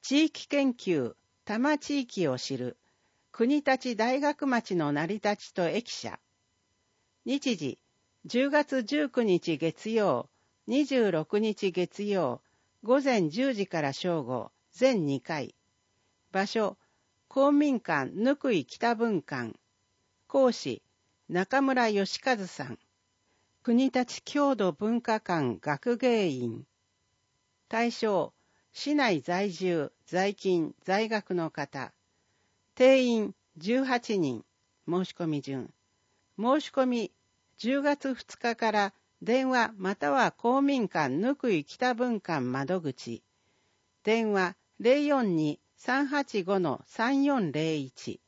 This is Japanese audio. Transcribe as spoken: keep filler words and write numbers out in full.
地域研究、多摩地域を知る、国立大学町の成り立ちと駅舎。日時、じゅうがつじゅうくにち月曜、にじゅうろくにち月曜、午前じゅうじから正午、全にかい。場所、公民館ぬくい北分館。講師、中村義和さん。国立郷土文化館学芸員。対象、市内在住、在勤、在学の方。定員じゅうはちにん。申し込み順。申し込みじゅうがつふつかから電話または公民館ぬくい北分館窓口。電話 ゼロよんに さんはちご さんよんゼロいち。